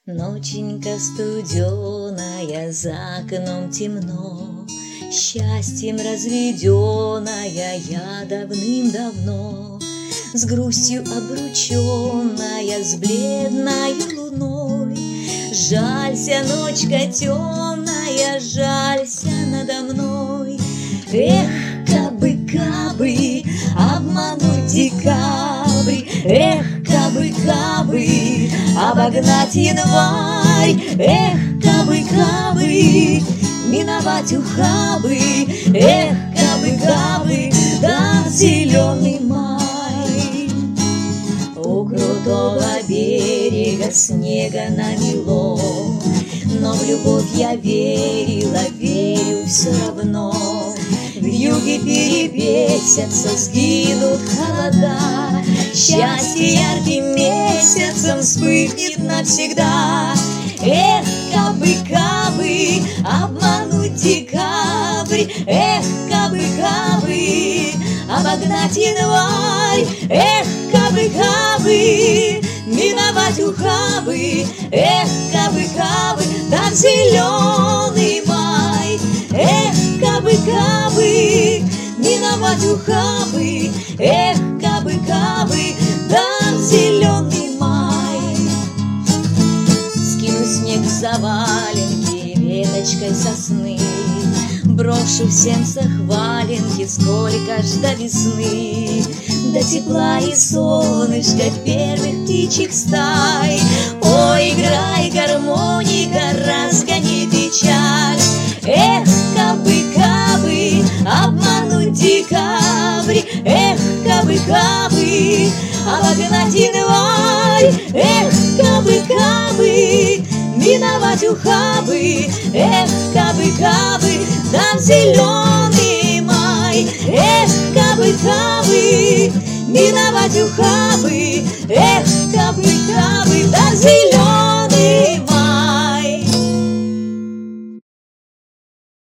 Ноченька студеная, за окном темно, счастьем разведенная я давным-давно, с грустью обрученная, с бледной луной. Жалься, ночка темная, жалься надо мной. Эх, кабы обмануть декабрь, эх, кабы обогнать январь, эх, кабы миновать ухабы, эх, кабы да зеленый май. У крутого берега снега намело, но в любовь я верила, верю все равно. Вьюги перебесятся, сгинут холода, счастье ярким месяцем вспыхнет навсегда. Эх, кабы обмануть декабрь, эх, кабы обогнать январь, эх, кабы миновать ухабы, эх, кабы там зеленый май, эх, кабы миновать ухабы, эх, кабы там зеленый май. Скину снег за валенки веточкой сосны, брошу в сенцах валенки, сколько ж до весны, до тепла и солнышка первых птичьих стай. Ой, играй, гармоника, разгони печаль. Эх, кабы обмануть декабрь, эх, кабы обогнать январь, эх, кабы миновать ухабы, эх, кабы там зеленый май, эх, кабы миновать ухабы, эх, кабы